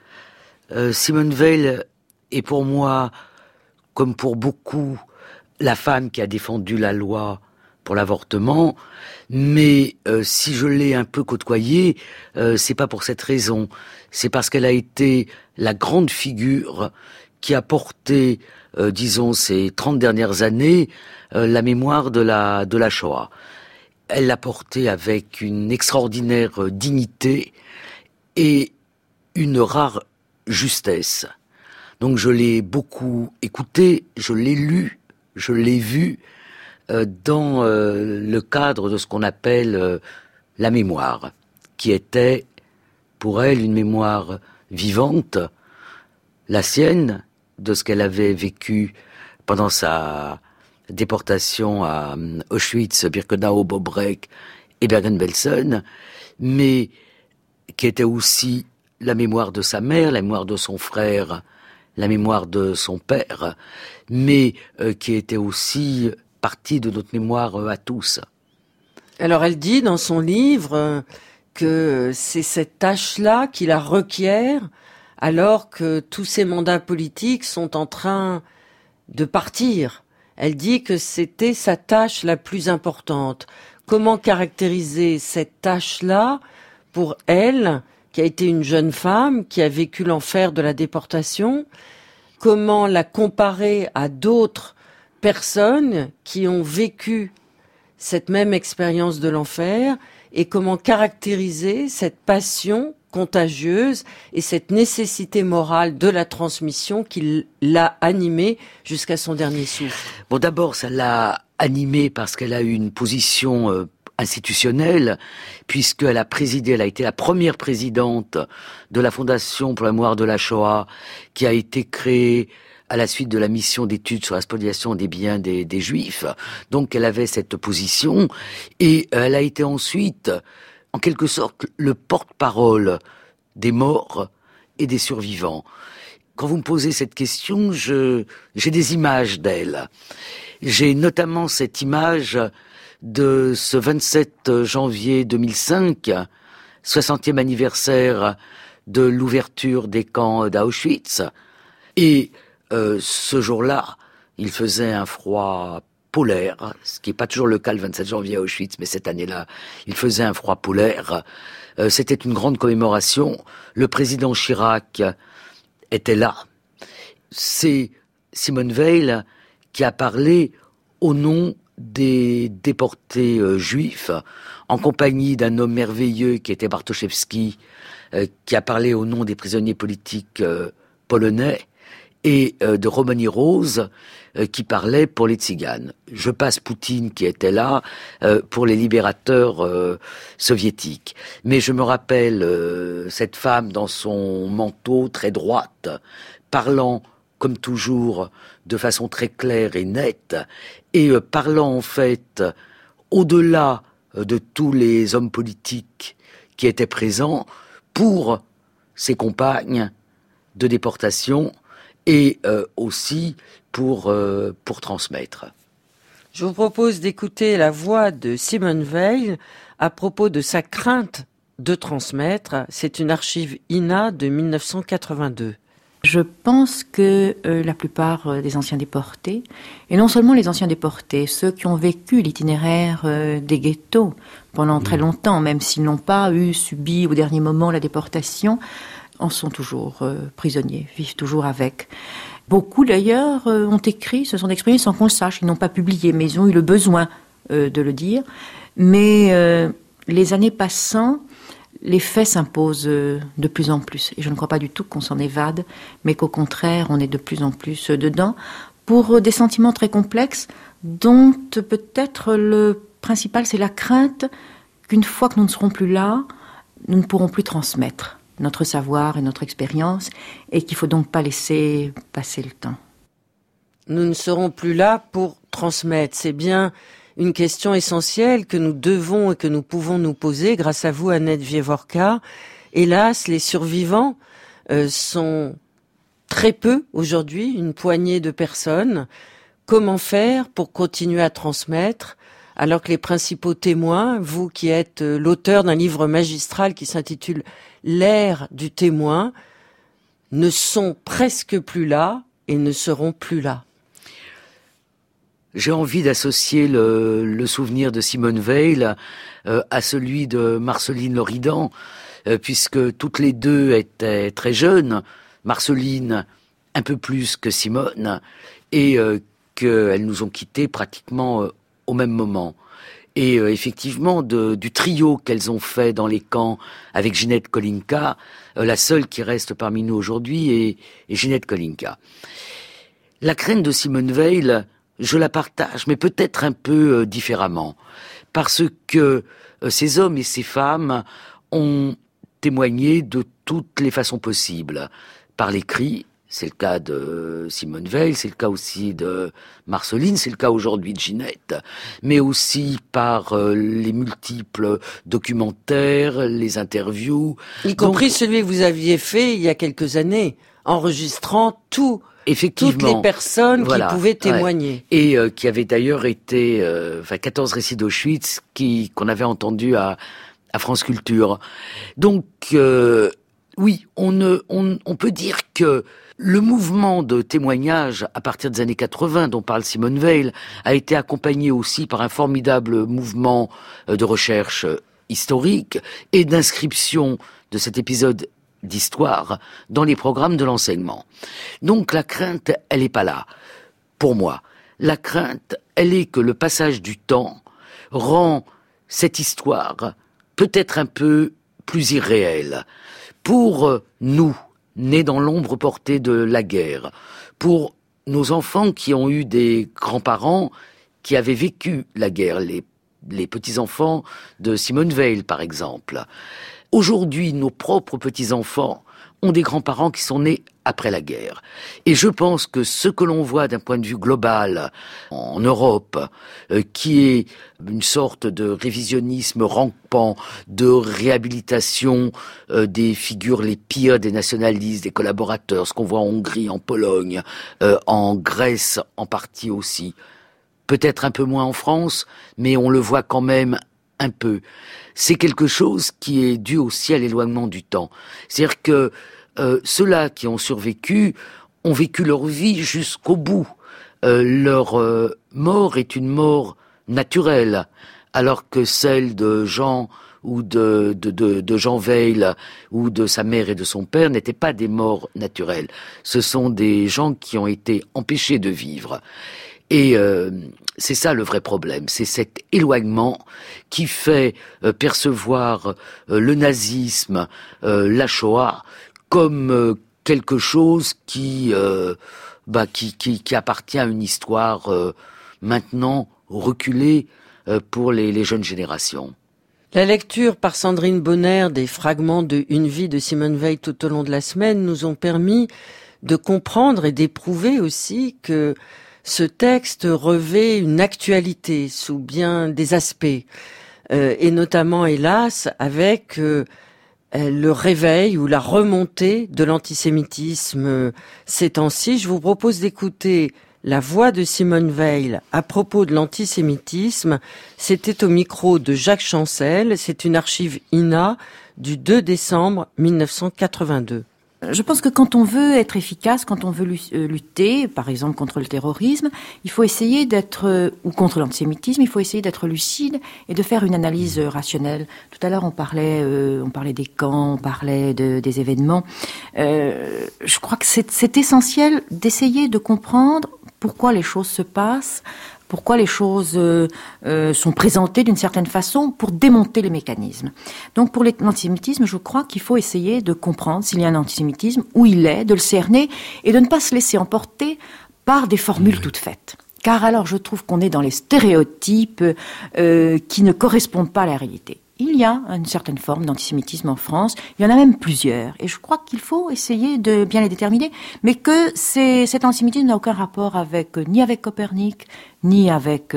Simone Veil est pour moi, comme pour beaucoup, la femme qui a défendu la loi pour l'avortement, mais si je l'ai un peu côtoyée, c'est pas pour cette raison. C'est parce qu'elle a été la grande figure qui a porté, disons, ces 30 dernières années, la mémoire de la Shoah. Elle l'a portée avec une extraordinaire dignité et une rare justesse. Donc je l'ai beaucoup écoutée, je l'ai lu, je l'ai vue dans le cadre de ce qu'on appelle la mémoire, qui était pour elle une mémoire vivante, la sienne, de ce qu'elle avait vécu pendant sa déportation à Auschwitz, Birkenau, Bobbrek et Bergen-Belsen, mais qui était aussi la mémoire de sa mère, la mémoire de son frère, la mémoire de son père, mais qui était aussi partie de notre mémoire à tous. Alors elle dit dans son livre que c'est cette tâche-là qui la requiert, alors que tous ses mandats politiques sont en train de partir. Elle dit que c'était sa tâche la plus importante. Comment caractériser cette tâche-là pour elle, qui a été une jeune femme, qui a vécu l'enfer de la déportation? Comment la comparer à d'autres personnes qui ont vécu cette même expérience de l'enfer, et comment caractériser cette passion contagieuse et cette nécessité morale de la transmission qui l'a animée jusqu'à son dernier souffle? Bon, d'abord, ça l'a animée parce qu'elle a eu une position institutionnelle, puisqu'elle a présidé, elle a été la première présidente de la Fondation pour la mémoire de la Shoah, qui a été créée à la suite de la mission d'études sur la spoliation des biens des Juifs. Donc elle avait cette position, et elle a été ensuite, en quelque sorte, le porte-parole des morts et des survivants. Quand vous me posez cette question, j'ai des images d'elle. J'ai notamment cette image de ce 27 janvier 2005, 60e anniversaire de l'ouverture des camps d'Auschwitz. Et ce jour-là, il faisait un froid polaire, ce qui n'est pas toujours le cas le 27 janvier à Auschwitz, mais cette année-là, il faisait un froid polaire. C'était une grande commémoration. Le président Chirac était là. C'est Simone Veil qui a parlé au nom des déportés juifs, en compagnie d'un homme merveilleux qui était Bartoszewski, qui a parlé au nom des prisonniers politiques polonais, et de Romani Rose, qui parlait pour les tziganes. Je passe Poutine, qui était là, pour les libérateurs soviétiques. Mais je me rappelle cette femme dans son manteau très droite, parlant, comme toujours, de façon très claire et nette, et parlant en fait, au-delà de tous les hommes politiques qui étaient présents, pour ses compagnes de déportation, et aussi pour transmettre. Je vous propose d'écouter la voix de Simone Veil à propos de sa crainte de transmettre. C'est une archive INA de 1982. Je pense que la plupart des anciens déportés, et non seulement les anciens déportés, ceux qui ont vécu l'itinéraire des ghettos pendant très longtemps, même s'ils n'ont pas subi au dernier moment la déportation, en sont toujours prisonniers, vivent toujours avec. Beaucoup d'ailleurs ont écrit, se sont exprimés sans qu'on le sache, ils n'ont pas publié, mais ils ont eu le besoin de le dire. Mais les années passant, les faits s'imposent de plus en plus. Et je ne crois pas du tout qu'on s'en évade, mais qu'au contraire, on est de plus en plus dedans, pour des sentiments très complexes. dont peut-être le principal, c'est la crainte qu'une fois que nous ne serons plus là, nous ne pourrons plus transmettre notre savoir et notre expérience, et qu'il ne faut donc pas laisser passer le temps. Nous ne serons plus là pour transmettre. C'est bien une question essentielle que nous devons et que nous pouvons nous poser grâce à vous, Annette Wieworka. Hélas, les survivants sont très peu aujourd'hui, une poignée de personnes. Comment faire pour continuer à transmettre alors que les principaux témoins, vous qui êtes l'auteur d'un livre magistral qui s'intitule « L'ère du témoin », ne sont presque plus là et ne seront plus là? J'ai envie d'associer le souvenir de Simone Veil à celui de Marceline Loridan, puisque toutes les deux étaient très jeunes, Marceline un peu plus que Simone, et qu'elles nous ont quittés pratiquement au même moment. Et effectivement, du trio qu'elles ont fait dans les camps avec Ginette Kolinka, la seule qui reste parmi nous aujourd'hui est Ginette Kolinka. La crainte de Simone Veil, je la partage, mais peut-être un peu différemment, parce que ces hommes et ces femmes ont témoigné de toutes les façons possibles, par l'écrit. C'est le cas de Simone Veil, c'est le cas aussi de Marceline, c'est le cas aujourd'hui de Ginette, mais aussi par les multiples documentaires, les interviews. Y compris celui que vous aviez fait il y a quelques années, enregistrant toutes les personnes qui pouvaient témoigner. Ouais. Et qui avait d'ailleurs été 14 récits d'Auschwitz qu'on avait entendus à France Culture. Donc oui, on peut dire que le mouvement de témoignage à partir des années 80 dont parle Simone Veil a été accompagné aussi par un formidable mouvement de recherche historique et d'inscription de cet épisode d'histoire dans les programmes de l'enseignement. Donc la crainte, elle n'est pas là. Pour moi, la crainte, elle est que le passage du temps rend cette histoire peut-être un peu plus irréelle. Pour nous, nés dans l'ombre portée de la guerre, pour nos enfants qui ont eu des grands-parents qui avaient vécu la guerre, les petits-enfants de Simone Veil par exemple. Aujourd'hui, nos propres petits-enfants ont des grands-parents qui sont nés après la guerre. Et je pense que ce que l'on voit d'un point de vue global en Europe, qui est une sorte de révisionnisme rampant, de réhabilitation des figures les pires des nationalistes, des collaborateurs, ce qu'on voit en Hongrie, en Pologne, en Grèce en partie aussi, peut-être un peu moins en France, mais on le voit quand même un peu. C'est quelque chose qui est dû aussi à l'éloignement du temps. C'est-à-dire que ceux-là qui ont survécu ont vécu leur vie jusqu'au bout. Leur mort est une mort naturelle, alors que celle de Jean ou de Jean Veil ou de sa mère et de son père n'étaient pas des morts naturelles. Ce sont des gens qui ont été empêchés de vivre. Et c'est ça le vrai problème, c'est cet éloignement qui fait percevoir le nazisme, la Shoah, comme quelque chose qui appartient à une histoire maintenant reculée pour les jeunes générations. La lecture par Sandrine Bonner des fragments de Une vie de Simone Veil tout au long de la semaine nous ont permis de comprendre et d'éprouver aussi que ce texte revêt une actualité sous bien des aspects, et notamment, hélas, avec le réveil ou la remontée de l'antisémitisme ces temps-ci. Je vous propose d'écouter la voix de Simone Veil à propos de l'antisémitisme. C'était au micro de Jacques Chancel. C'est une archive INA du 2 décembre 1982. Je pense que quand on veut être efficace, quand on veut lutter, par exemple contre le terrorisme, il faut essayer d'être, ou contre l'antisémitisme, il faut essayer d'être lucide et de faire une analyse rationnelle. Tout à l'heure, on parlait des camps, on parlait des événements. Je crois que c'est essentiel d'essayer de comprendre pourquoi les choses se passent, pourquoi les choses sont présentées d'une certaine façon pour démonter les mécanismes. Donc pour l'antisémitisme, je crois qu'il faut essayer de comprendre s'il y a un antisémitisme, où il est, de le cerner et de ne pas se laisser emporter par des formules toutes faites. car alors je trouve qu'on est dans les stéréotypes qui ne correspondent pas à la réalité. Il y a une certaine forme d'antisémitisme en France, il y en a même plusieurs, et je crois qu'il faut essayer de bien les déterminer, mais que cet antisémitisme n'a aucun rapport ni avec Copernic, ni avec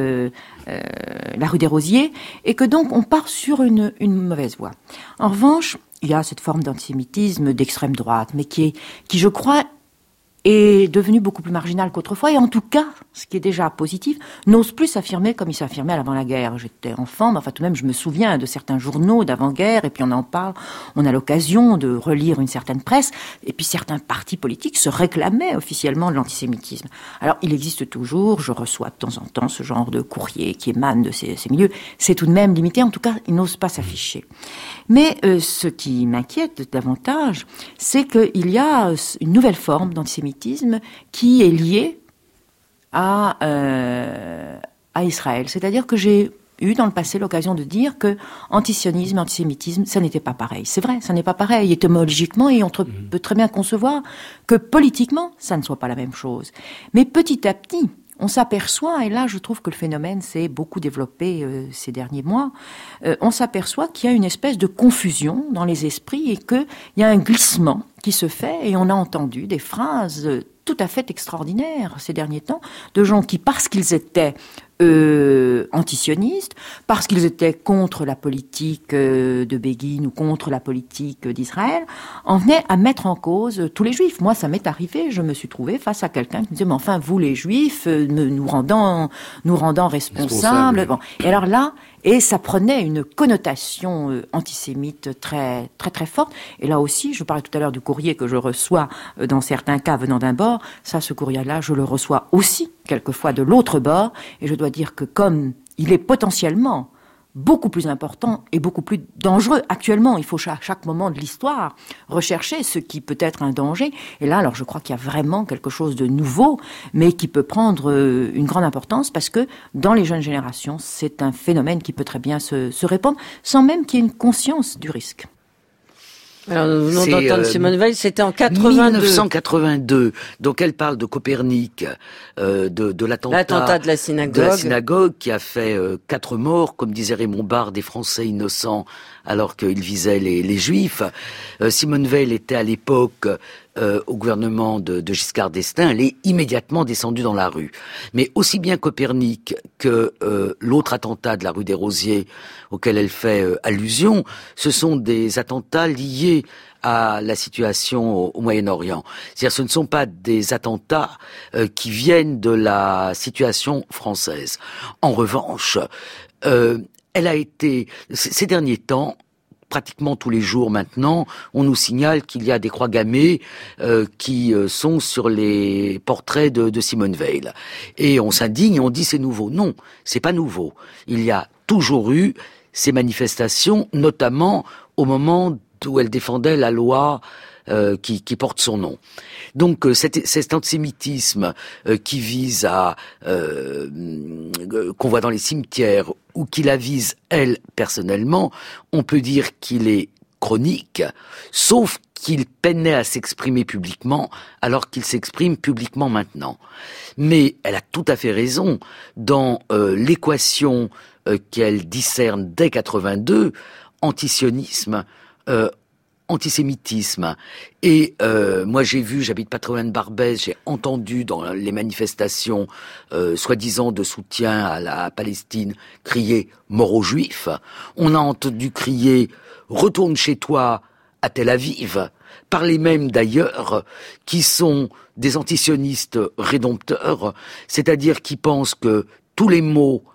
la rue des Rosiers, et que donc on part sur une mauvaise voie. En revanche, il y a cette forme d'antisémitisme d'extrême droite, mais qui je crois, est devenu beaucoup plus marginal qu'autrefois, et en tout cas, ce qui est déjà positif, n'ose plus s'affirmer comme il s'affirmait avant la guerre. J'étais enfant, mais enfin tout de même, je me souviens de certains journaux d'avant-guerre, et puis on en parle, on a l'occasion de relire une certaine presse, et puis certains partis politiques se réclamaient officiellement de l'antisémitisme. Alors, il existe toujours, je reçois de temps en temps ce genre de courrier qui émane de ces milieux, c'est tout de même limité, en tout cas, ils n'osent pas s'afficher. Mais ce qui m'inquiète davantage, c'est qu'il y a une nouvelle forme d'antisémitisme qui est liée à Israël. C'est-à-dire que j'ai eu dans le passé l'occasion de dire que antisionisme, antisémitisme, ça n'était pas pareil. C'est vrai, ça n'est pas pareil étymologiquement, et on peut très bien concevoir que politiquement, ça ne soit pas la même chose. Mais petit à petit, on s'aperçoit, et là je trouve que le phénomène s'est beaucoup développé ces derniers mois, on s'aperçoit qu'il y a une espèce de confusion dans les esprits et qu'il y a un glissement qui se fait, et on a entendu des phrases tout à fait extraordinaires ces derniers temps, de gens qui, parce qu'ils étaient antisionistes, parce qu'ils étaient contre la politique de Begin ou contre la politique d'Israël, en venaient à mettre en cause tous les juifs. Moi, ça m'est arrivé, je me suis trouvée face à quelqu'un qui me disait « Mais enfin, vous les juifs, nous rendant responsables. » Bon. Et alors là, et ça prenait une connotation antisémite très, très, très forte. Et là aussi, je parlais tout à l'heure du courrier que je reçois dans certains cas venant d'un bord. Ça, ce courrier-là, je le reçois aussi quelquefois de l'autre bord. Et je dois dire que comme il est potentiellement beaucoup plus important et beaucoup plus dangereux. Actuellement, il faut à chaque moment de l'histoire rechercher ce qui peut être un danger. Et là, alors je crois qu'il y a vraiment quelque chose de nouveau, mais qui peut prendre une grande importance, parce que dans les jeunes générations, c'est un phénomène qui peut très bien se répandre, sans même qu'il y ait une conscience du risque. Alors, nous venons d'entendre Simone Veil, c'était en 1982. Donc, elle parle de Copernic, de l'attentat de la synagogue qui a fait 4 morts, comme disait Raymond Barre, des Français innocents, alors qu'il visait les Juifs. Simone Veil était à l'époque au gouvernement de Giscard d'Estaing. Elle est immédiatement descendue dans la rue. Mais aussi bien Copernic que l'autre attentat de la rue des Rosiers auquel elle fait allusion, ce sont des attentats liés à la situation au Moyen-Orient. C'est-à-dire, ce ne sont pas des attentats qui viennent de la situation française. En revanche, elle a été, ces derniers temps, pratiquement tous les jours maintenant, on nous signale qu'il y a des croix gammées qui sont sur les portraits de Simone Veil. Et on s'indigne, on dit c'est nouveau. Non, c'est pas nouveau. Il y a toujours eu ces manifestations, notamment au moment où elle défendait la loi qui porte son nom. Donc cet antisémitisme qui vise à qu'on voit dans les cimetières, ou qui la vise elle personnellement, on peut dire qu'il est chronique, sauf qu'il peinait à s'exprimer publiquement, alors qu'il s'exprime publiquement maintenant. Mais elle a tout à fait raison dans l'équation qu'elle discerne dès 82, antisionisme, antisémitisme. Et moi j'habite pas très loin de Barbès, j'ai entendu dans les manifestations soi-disant de soutien à la Palestine crier « mort aux Juifs ». On a entendu crier « retourne chez toi à Tel Aviv », par les mêmes d'ailleurs qui sont des antisionistes rédempteurs, c'est-à-dire qui pensent que tous les maux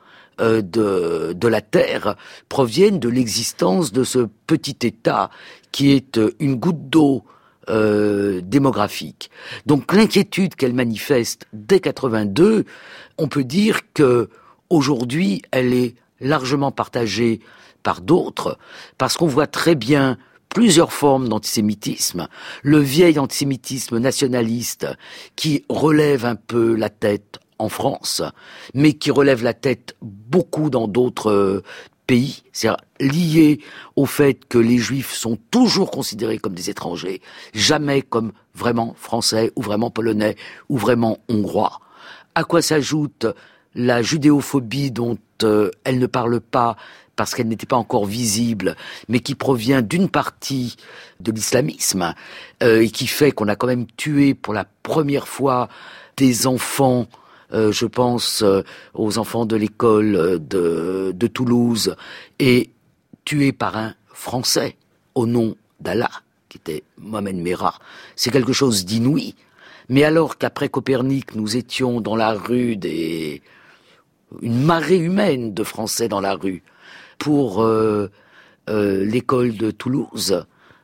de la terre proviennent de l'existence de ce petit État qui est une goutte d'eau démographique. Donc l'inquiétude qu'elle manifeste dès 82, on peut dire que aujourd'hui elle est largement partagée par d'autres, parce qu'on voit très bien plusieurs formes d'antisémitisme. Le vieil antisémitisme nationaliste qui relève un peu la tête en France, mais qui relève la tête beaucoup dans d'autres pays, c'est-à-dire lié au fait que les Juifs sont toujours considérés comme des étrangers, jamais comme vraiment français ou vraiment polonais ou vraiment hongrois, à quoi s'ajoute la judéophobie dont elle ne parle pas parce qu'elle n'était pas encore visible, mais qui provient d'une partie de l'islamisme, et qui fait qu'on a quand même tué pour la première fois des enfants, je pense aux enfants de l'école de Toulouse, et tués par un Français au nom d'Allah, qui était Mohamed Merah. C'est quelque chose d'inouï. Mais alors qu'après Copernic, nous étions dans la rue une marée humaine de Français dans la rue, pour l'école de Toulouse,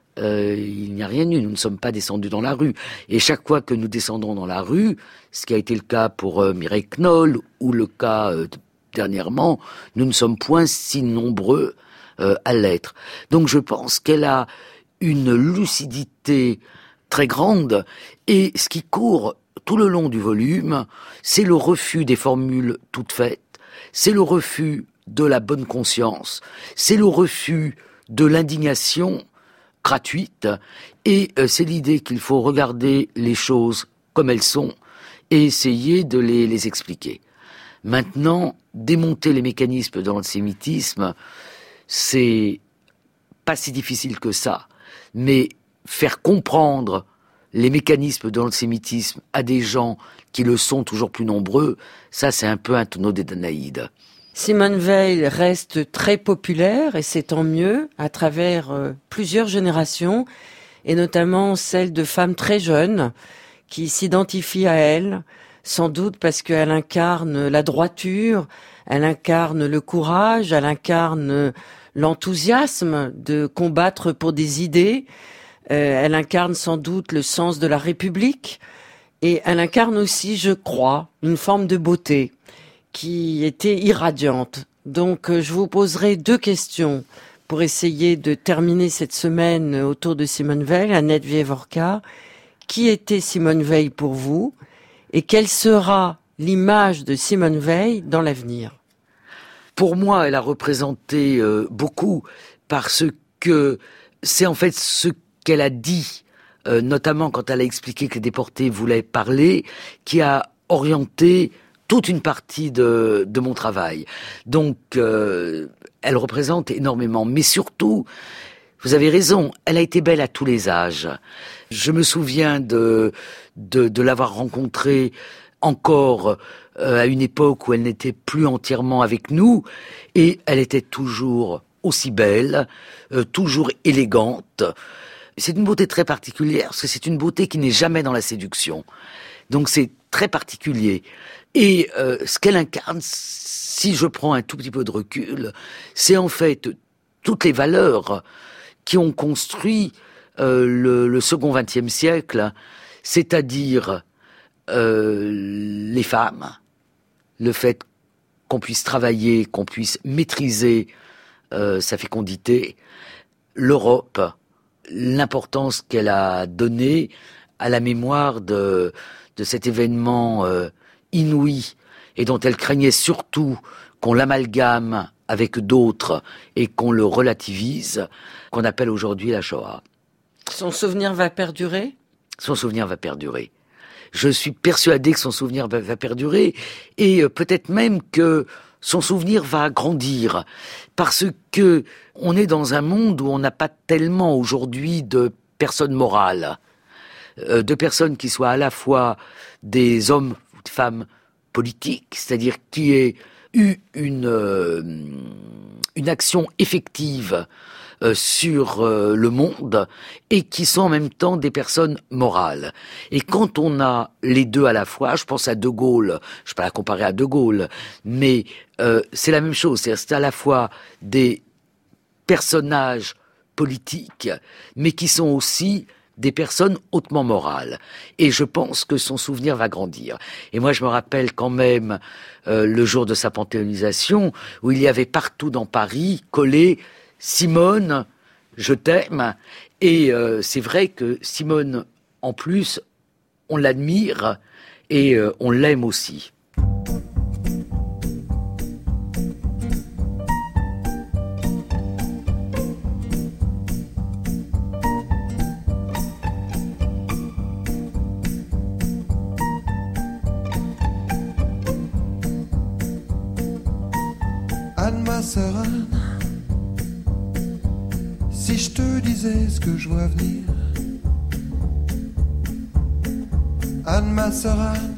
il n'y a rien eu, nous ne sommes pas descendus dans la rue. Et chaque fois que nous descendons dans la rue, ce qui a été le cas pour Mireille Knoll, ou le cas dernièrement, nous ne sommes point si nombreux à l'être. Donc je pense qu'elle a une lucidité très grande, et ce qui court tout le long du volume, c'est le refus des formules toutes faites, c'est le refus de la bonne conscience, c'est le refus de l'indignation gratuite, et c'est l'idée qu'il faut regarder les choses comme elles sont et essayer de les expliquer. Maintenant, démonter les mécanismes de l'antisémitisme, c'est pas si difficile que ça, mais faire comprendre les mécanismes de l'antisémitisme à des gens qui le sont toujours plus nombreux, ça c'est un peu un tonneau des Danaïdes. Simone Veil reste très populaire, et c'est tant mieux, à travers plusieurs générations, et notamment celle de femmes très jeunes qui s'identifient à elle, sans doute parce qu'elle incarne la droiture, elle incarne le courage, elle incarne l'enthousiasme de combattre pour des idées, elle incarne sans doute le sens de la République, et elle incarne aussi, je crois, une forme de beauté qui était irradiante. Donc je vous poserai 2 questions pour essayer de terminer cette semaine autour de Simone Veil. Annette Wieworka, qui était Simone Veil pour vous, et quelle sera l'image de Simone Veil dans l'avenir? Pour moi, elle a représenté beaucoup, parce que c'est en fait ce qu'elle a dit, notamment quand elle a expliqué que les déportés voulaient parler, qui a orienté toute une partie de mon travail. Donc, elle représente énormément. Mais surtout, vous avez raison, elle a été belle à tous les âges. Je me souviens de l'avoir rencontrée encore à une époque où elle n'était plus entièrement avec nous, et elle était toujours aussi belle, toujours élégante. C'est une beauté très particulière, parce que c'est une beauté qui n'est jamais dans la séduction. Donc c'est très particulier. Et ce qu'elle incarne, si je prends un tout petit peu de recul, c'est en fait toutes les valeurs qui ont construit le second XXe siècle, c'est-à-dire les femmes, le fait qu'on puisse travailler, qu'on puisse maîtriser sa fécondité, l'Europe, l'importance qu'elle a donnée à la mémoire de cet événement inouï, et dont elle craignait surtout qu'on l'amalgame avec d'autres et qu'on le relativise, qu'on appelle aujourd'hui la Shoah. Son souvenir va perdurer ? Son souvenir va perdurer. Je suis persuadé que son souvenir va perdurer, et peut-être même que son souvenir va grandir, parce que on est dans un monde où on n'a pas tellement aujourd'hui de personnes morales, de personnes qui soient à la fois des hommes ou des femmes politiques, c'est-à-dire qui aient eu une action effective sur le monde, et qui sont en même temps des personnes morales. Et quand on a les deux à la fois, je pense à De Gaulle, je peux pas la comparer à De Gaulle, mais c'est la même chose, c'est à la fois des personnages politiques, mais qui sont aussi des personnes hautement morales. Et je pense que son souvenir va grandir. Et moi, je me rappelle quand même le jour de sa panthéonisation, où il y avait partout dans Paris collé « Simone, je t'aime ». Et c'est vrai que Simone, en plus, on l'admire et on l'aime aussi. ma sœur Anne, si je te disais ce que je vois venir. Anne, ma sœur Anne,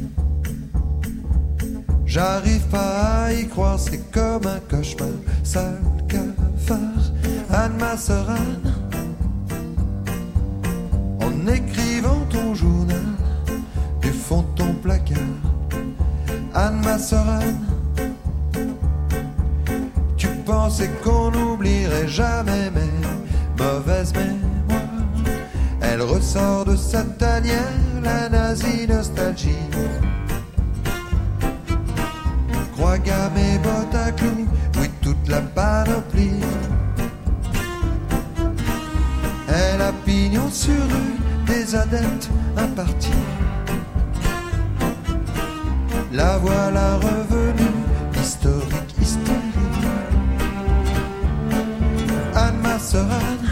j'arrive pas à y croire, c'est comme un cauchemar, sale cafard. Anne, ma sœur Anne, en écrivant ton journal du fond de ton placard. Anne, ma sœur Anne, tu pensais qu'on n'oublierait jamais mes mauvaises mémoires. Elle ressort de sa tanière, la nazie nostalgie. Croix gamme et bottes à clous, oui toute la panoplie. Elle a pignon sur rue, des adeptes impartis. La voilà revenue, historique hystérie. Anne, ma sœur Anne,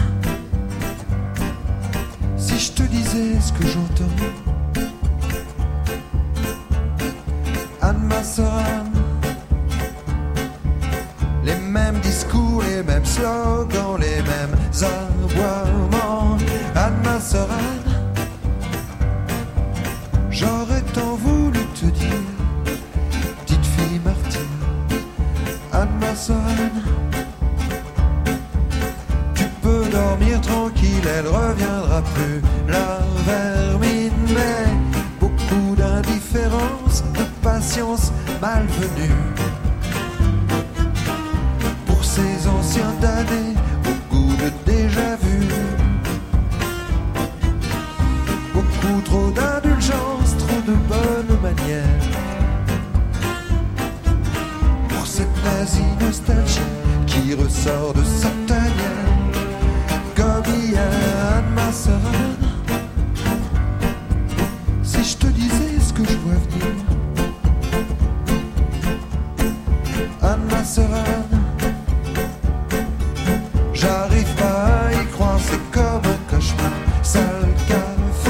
si je te disais ce que j'entends. Anne, ma sœur Anne, les mêmes discours, les mêmes slogans, les mêmes aboiements. Anne, ma sœur Anne, j'aurais tant voulu te dire, petite fille martyre. Anne, ma sœur Anne, tu peux dormir tranquille, elle reviendra plus, la vermine. Mais beaucoup d'indifférence, de patience malvenue pour ces anciens damnés au goût de déjà-vu. Beaucoup trop d'indulgence, trop de bonnes manières pour cette nazie nostalgie qui ressort de sa tanière. Comme hier, Anne, ma sœur Anne, si je te disais ce que je vois venir. Anne, ma sœur Anne, j'arrive pas à y croire, c'est comme un cauchemar, sale cafard.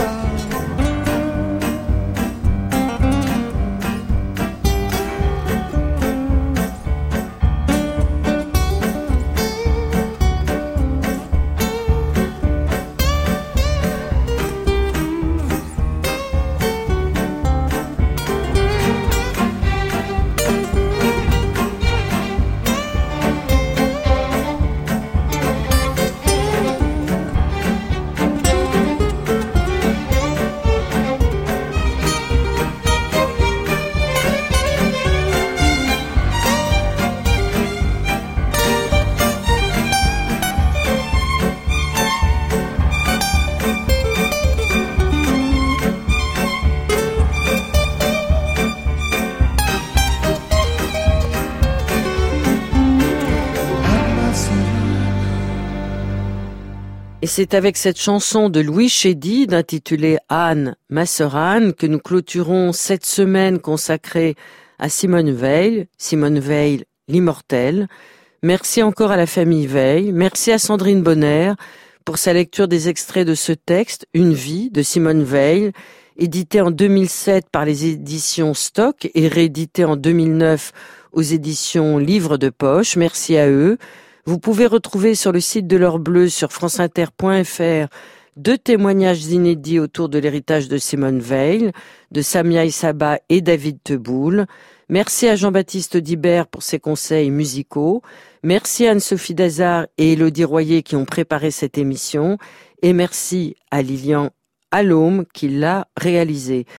Et c'est avec cette chanson de Louis Chédid, intitulée Anne, ma sœur Anne, que nous clôturons cette semaine consacrée à Simone Veil, l'immortelle. Merci encore à la famille Veil, merci à Sandrine Bonner pour sa lecture des extraits de ce texte, Une vie, de Simone Veil, édité en 2007 par les éditions Stock et réédité en 2009 aux éditions Livre de Poche. Merci à eux. Vous pouvez retrouver sur le site de l'Heure Bleue sur franceinter.fr 2 témoignages inédits autour de l'héritage de Simone Veil, de Samia Issaba et David Teboul. Merci à Jean-Baptiste Audibert pour ses conseils musicaux. Merci à Anne-Sophie Dazard et Élodie Royer qui ont préparé cette émission. Et merci à Lilian Allôme qui l'a réalisée.